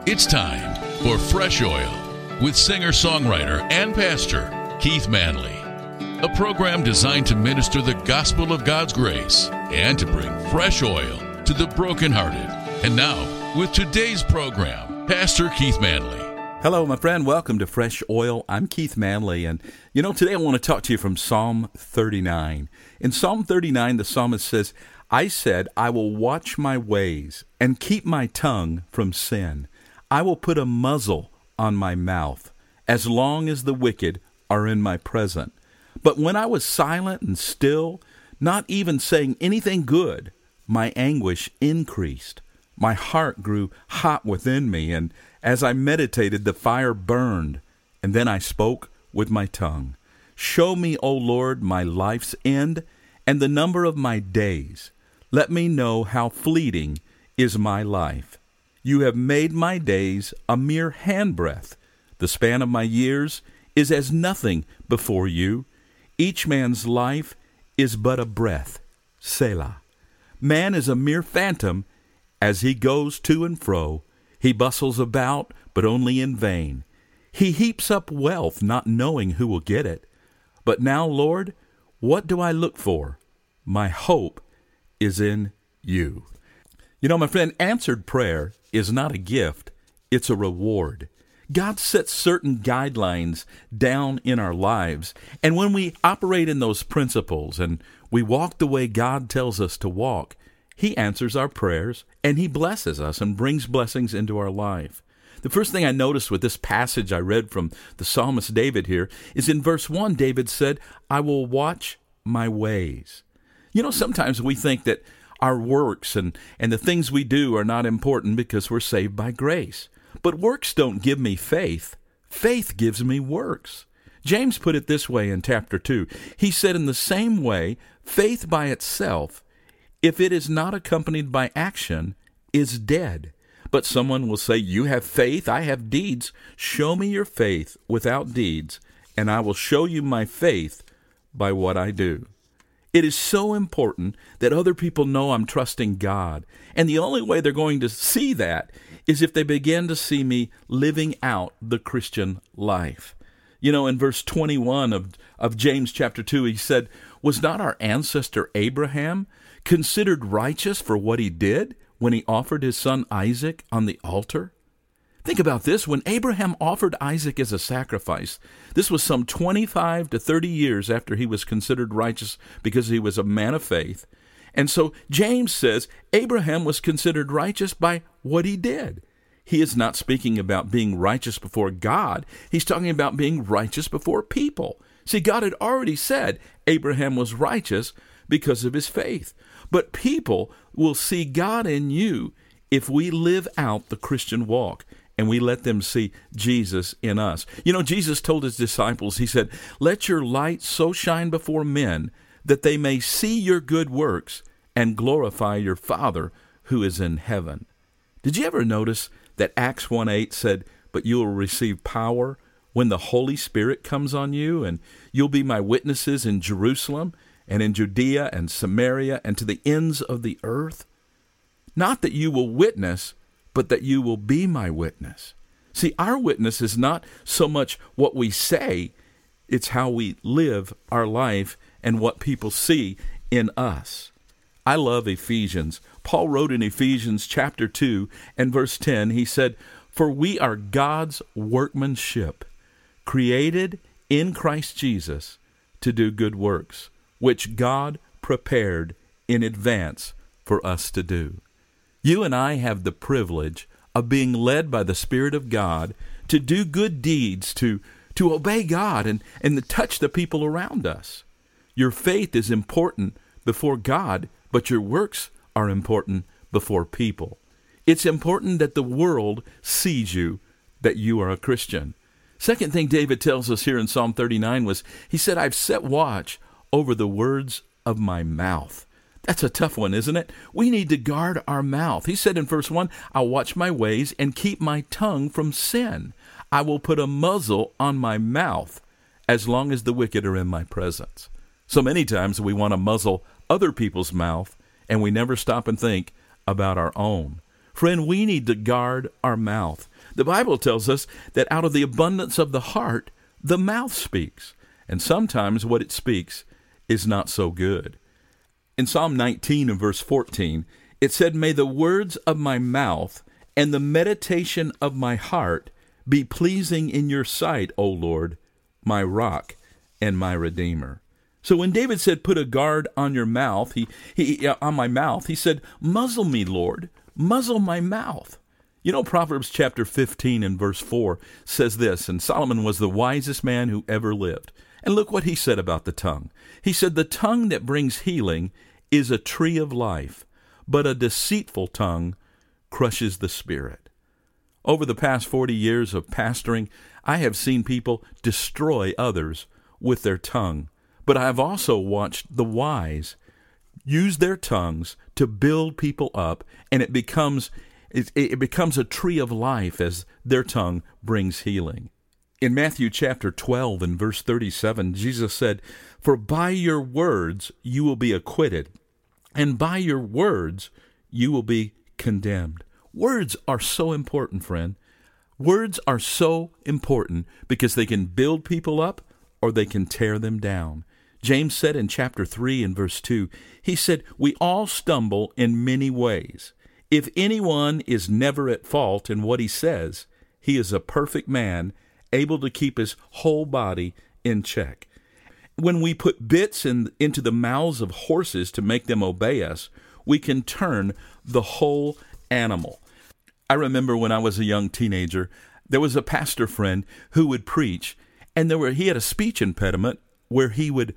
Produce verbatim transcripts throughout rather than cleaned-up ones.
It's time for Fresh Oil with singer-songwriter and pastor Keith Manley, a program designed to minister the gospel of God's grace and to bring fresh oil to the brokenhearted. And now, with today's program, Pastor Keith Manley. Hello, my friend. Welcome to Fresh Oil. I'm Keith Manley, and you know, today I want to talk to you from Psalm thirty-nine. In Psalm thirty-nine, the psalmist says, I said, I will watch my ways and keep my tongue from sin. I will put a muzzle on my mouth as long as the wicked are in my presence. But when I was silent and still, not even saying anything good, my anguish increased. My heart grew hot within me, and as I meditated, the fire burned. And then I spoke with my tongue. Show me, O Lord, my life's end and the number of my days. Let me know how fleeting is my life. You have made my days a mere handbreadth. The span of my years is as nothing before you. Each man's life is but a breath. Selah. Man is a mere phantom as he goes to and fro. He bustles about, but only in vain. He heaps up wealth, not knowing who will get it. But now, Lord, what do I look for? My hope is in you. You know, my friend, answered prayer is not a gift, it's a reward. God sets certain guidelines down in our lives, and when we operate in those principles and we walk the way God tells us to walk, He answers our prayers and He blesses us and brings blessings into our life. The first thing I noticed with this passage I read from the psalmist David here is in verse one, David said, I will watch my ways. You know, sometimes we think that our works and, and the things we do are not important because we're saved by grace. But works don't give me faith. Faith gives me works. James put it this way in chapter two. He said, in the same way, faith by itself, if it is not accompanied by action, is dead. But someone will say, you have faith, I have deeds. Show me your faith without deeds, and I will show you my faith by what I do. It is so important that other people know I'm trusting God. And the only way they're going to see that is if they begin to see me living out the Christian life. You know, in verse twenty-one of, of James chapter two, he said, was not our ancestor Abraham considered righteous for what he did when he offered his son Isaac on the altar? Think about this. When Abraham offered Isaac as a sacrifice, this was some twenty-five to thirty years after he was considered righteous because he was a man of faith. And so James says Abraham was considered righteous by what he did. He is not speaking about being righteous before God. He's talking about being righteous before people. See, God had already said Abraham was righteous because of his faith. But people will see God in you if we live out the Christian walk and we let them see Jesus in us. You know, Jesus told his disciples, he said, let your light so shine before men that they may see your good works and glorify your Father who is in heaven. Did you ever notice that Acts one eight said, but you will receive power when the Holy Spirit comes on you, and you'll be my witnesses in Jerusalem and in Judea and Samaria and to the ends of the earth? Not that you will witness, but that you will be my witness. See, our witness is not so much what we say, it's how we live our life and what people see in us. I love Ephesians. Paul wrote in Ephesians chapter two and verse ten, he said, for we are God's workmanship, created in Christ Jesus to do good works, which God prepared in advance for us to do. You and I have the privilege of being led by the Spirit of God to do good deeds, to, to obey God and, and to touch the people around us. Your faith is important before God, but your works are important before people. It's important that the world sees you, that you are a Christian. Second thing David tells us here in Psalm thirty-nine was, he said, I've set watch over the words of my mouth. That's a tough one, isn't it? We need to guard our mouth. He said in verse one, I'll watch my ways and keep my tongue from sin. I will put a muzzle on my mouth as long as the wicked are in my presence. So many times we want to muzzle other people's mouth, and we never stop and think about our own. Friend, we need to guard our mouth. The Bible tells us that out of the abundance of the heart, the mouth speaks. And sometimes what it speaks is not so good. In Psalm nineteen and verse fourteen, it said, "May the words of my mouth and the meditation of my heart be pleasing in your sight, O Lord, my rock and my redeemer." So when David said, "Put a guard on your mouth," he, he on my mouth, he said, "Muzzle me, Lord, muzzle my mouth." You know, Proverbs chapter fifteen and verse four says this, and Solomon was the wisest man who ever lived. And look what he said about the tongue. He said, "The tongue that brings healing is a tree of life, but a deceitful tongue crushes the spirit." Over the past forty years of pastoring, I have seen people destroy others with their tongue. But I have also watched the wise use their tongues to build people up, and it becomes it, it becomes a tree of life as their tongue brings healing. In Matthew chapter twelve and verse thirty-seven, Jesus said, "For by your words you will be acquitted, and by your words you will be condemned." Words are so important, friend. Words are so important because they can build people up or they can tear them down. James said in chapter three and verse two, he said, "We all stumble in many ways. If anyone is never at fault in what he says, he is a perfect man, able to keep his whole body in check." When we put bits in, into the mouths of horses to make them obey us, we can turn the whole animal. I remember when I was a young teenager, there was a pastor friend who would preach, and there were he had a speech impediment where he would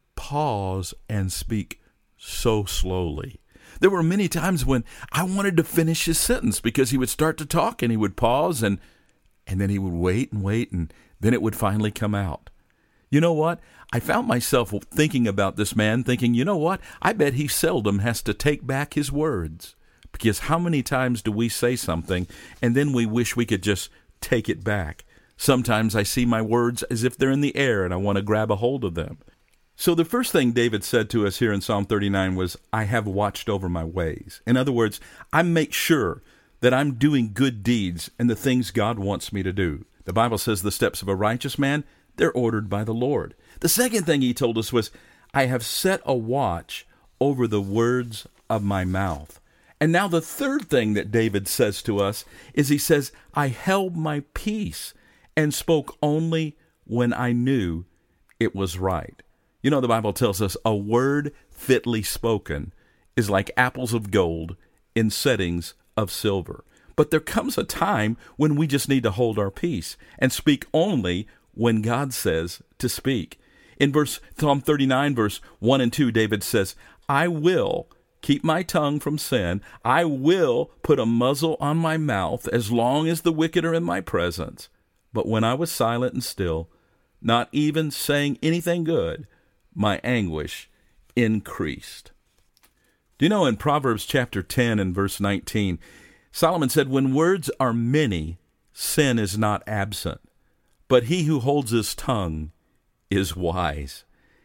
pause and speak so slowly. There were many times when I wanted to finish his sentence because he would start to talk and he would pause and and then he would wait and wait and then it would finally come out. You know what? I found myself thinking about this man, thinking, you know what? I bet he seldom has to take back his words. Because how many times do we say something and then we wish we could just take it back? Sometimes I see my words as if they're in the air and I want to grab a hold of them. So the first thing David said to us here in Psalm thirty-nine was, "I have watched over my ways." In other words, I make sure that I'm doing good deeds and the things God wants me to do. The Bible says the steps of a righteous man, they're ordered by the Lord. The second thing he told us was, "I have set a watch over the words of my mouth." And now the third thing that David says to us is he says, "I held my peace and spoke only when I knew it was right." You know, the Bible tells us a word fitly spoken is like apples of gold in settings of silver. But there comes a time when we just need to hold our peace and speak only when God says to speak. In verse Psalm thirty-nine, verse one and two, David says, "I will keep my tongue from sin. I will put a muzzle on my mouth as long as the wicked are in my presence. But when I was silent and still, not even saying anything good, my anguish increased." Do you know in Proverbs chapter ten and verse nineteen, Solomon said, "When words are many, sin is not absent, but he who holds his tongue is wise."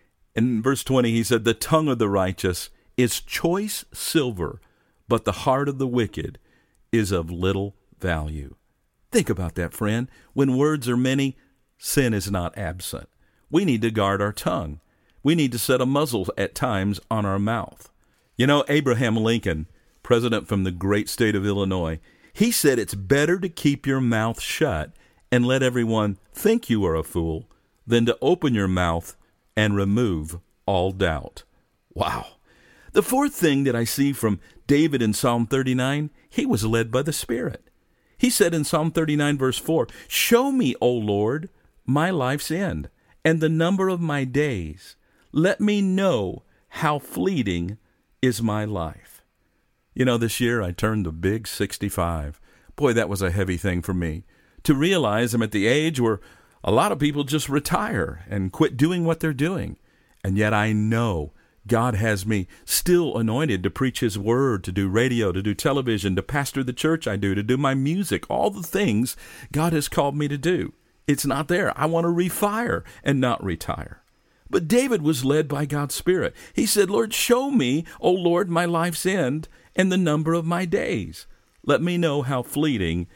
In verse twenty, he said, "The tongue of the righteous is choice silver, but the heart of the wicked is of little value." Think about that, friend. When words are many, sin is not absent. We need to guard our tongue. We need to set a muzzle at times on our mouth. You know, Abraham Lincoln, president from the great state of Illinois, he said it's better to keep your mouth shut and let everyone think you are a fool than to open your mouth and remove all doubt. Wow. The fourth thing that I see from David in Psalm thirty-nine, he was led by the Spirit. He said in Psalm thirty-nine, verse four, "Show me, O Lord, my life's end and the number of my days. Let me know how fleeting is my life." You know, this year I turned the big sixty-five. Boy, that was a heavy thing for me. To realize I'm at the age where a lot of people just retire and quit doing what they're doing. And yet I know God has me still anointed to preach His Word, to do radio, to do television, to pastor the church I do, to do my music, all the things God has called me to do. It's not there. I want to refire and not retire. But David was led by God's Spirit. He said, "Lord, show me, O Lord, my life's end and the number of my days. Let me know how fleeting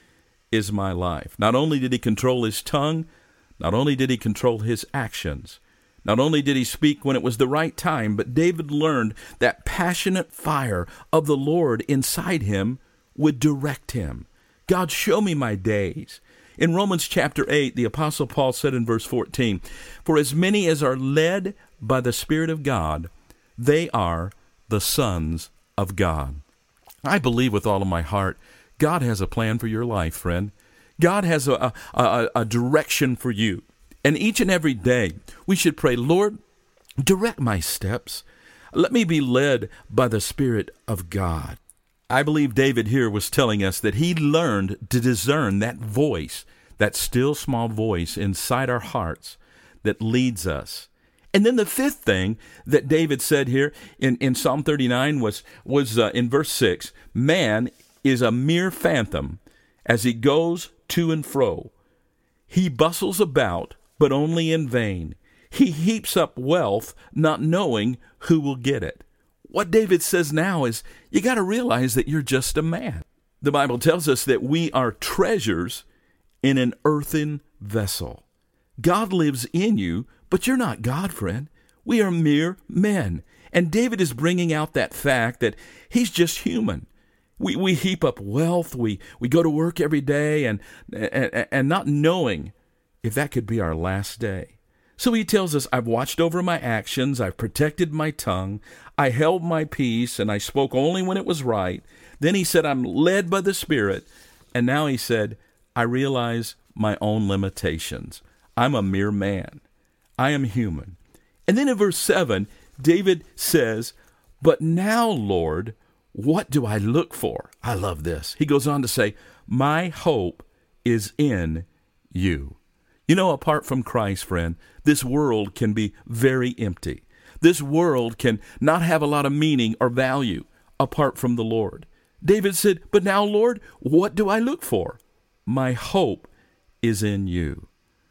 is my life. Not only did he control his tongue, not only did he control his actions, not only did he speak when it was the right time, but David learned that passionate fire of the Lord inside him would direct him. God, show me my days. In Romans chapter eight, the Apostle Paul said in verse fourteen, "For as many as are led by the Spirit of God, they are the sons of God." I believe with all of my heart, God has a plan for your life, friend. God has a, a, a, a direction for you. And each and every day, we should pray, Lord, direct my steps. Let me be led by the Spirit of God. I believe David here was telling us that he learned to discern that voice, that still small voice inside our hearts that leads us. And then the fifth thing that David said here in, in Psalm thirty-nine was, was uh, in verse six, man is a mere phantom as he goes to and fro. He bustles about, but only in vain. He heaps up wealth, not knowing who will get it. What David says now is, you got to realize that you're just a man. The Bible tells us that we are treasures in an earthen vessel. God lives in you, but you're not God, friend. We are mere men. And David is bringing out that fact that he's just human. We we heap up wealth. We, we go to work every day and, and, and not knowing if that could be our last day. So he tells us, I've watched over my actions. I've protected my tongue. I held my peace, and I spoke only when it was right. Then he said, I'm led by the Spirit. And now he said, I realize my own limitations. I'm a mere man. I am human. And then in verse seven, David says, but now, Lord, what do I look for? I love this. He goes on to say, my hope is in you. You know, apart from Christ, friend, this world can be very empty. This world can not have a lot of meaning or value apart from the Lord. David said, but now, Lord, what do I look for? My hope is in you.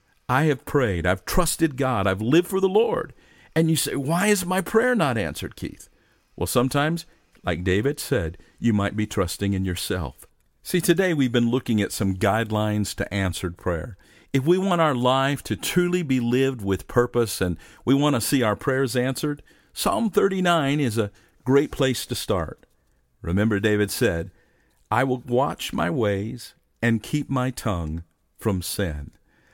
I have prayed. I've trusted God. I've lived for the Lord. And you say, why is my prayer not answered, Keith? Well, sometimes, like David said, you might be trusting in yourself. See, today we've been looking at some guidelines to answered prayer. If we want our life to truly be lived with purpose and we want to see our prayers answered, Psalm thirty-nine is a great place to start. Remember, David said, I will watch my ways and keep my tongue from sin.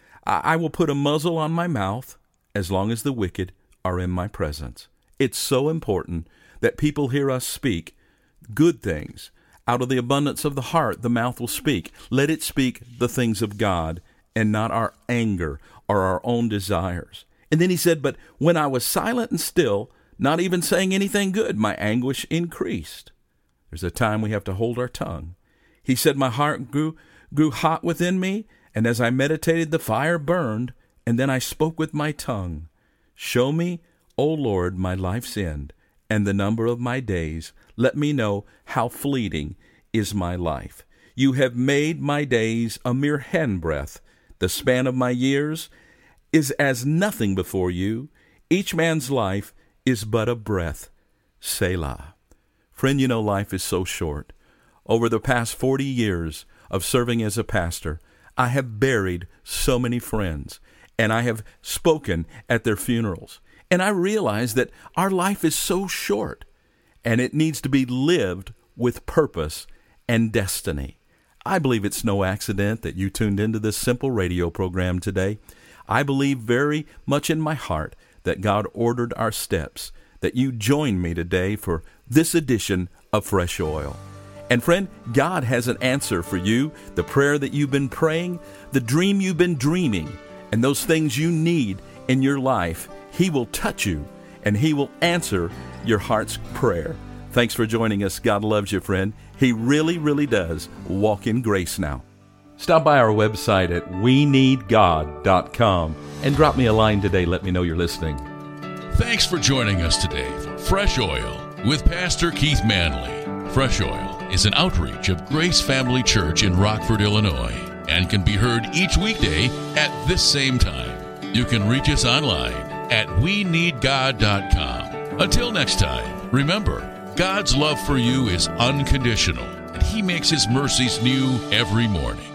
I will put a muzzle on my mouth as long as the wicked are in my presence. It's so important that people hear us speak good things. Out of the abundance of the heart, the mouth will speak. Let it speak the things of God and not our anger or our own desires. And then he said, but when I was silent and still, not even saying anything good, my anguish increased. There's a time we have to hold our tongue. He said, my heart grew, grew hot within me, and as I meditated, the fire burned, and then I spoke with my tongue. Show me, O Lord, my life's end, and the number of my days. Let me know how fleeting is my life. You have made my days a mere handbreadth. The span of my years is as nothing before you. Each man's life is but a breath. Selah. Friend, you know life is so short. Over the past forty years of serving as a pastor, I have buried so many friends, and I have spoken at their funerals. And I realize that our life is so short, and it needs to be lived with purpose and destiny. I believe it's no accident that you tuned into this simple radio program today. I believe very much in my heart that God ordered our steps, that you joined me today for this edition of Fresh Oil. And friend, God has an answer for you, the prayer that you've been praying, the dream you've been dreaming, and those things you need in your life. He will touch you, and He will answer your heart's prayer. Thanks for joining us. God loves you, friend. He really, really does walk in grace now. Stop by our website at we need god dot com and drop me a line today. Let me know you're listening. Thanks for joining us today for Fresh Oil with Pastor Keith Manley. Fresh Oil is an outreach of Grace Family Church in Rockford, Illinois, and can be heard each weekday at this same time. You can reach us online at we need god dot com. Until next time, remember, God's love for you is unconditional, and He makes His mercies new every morning.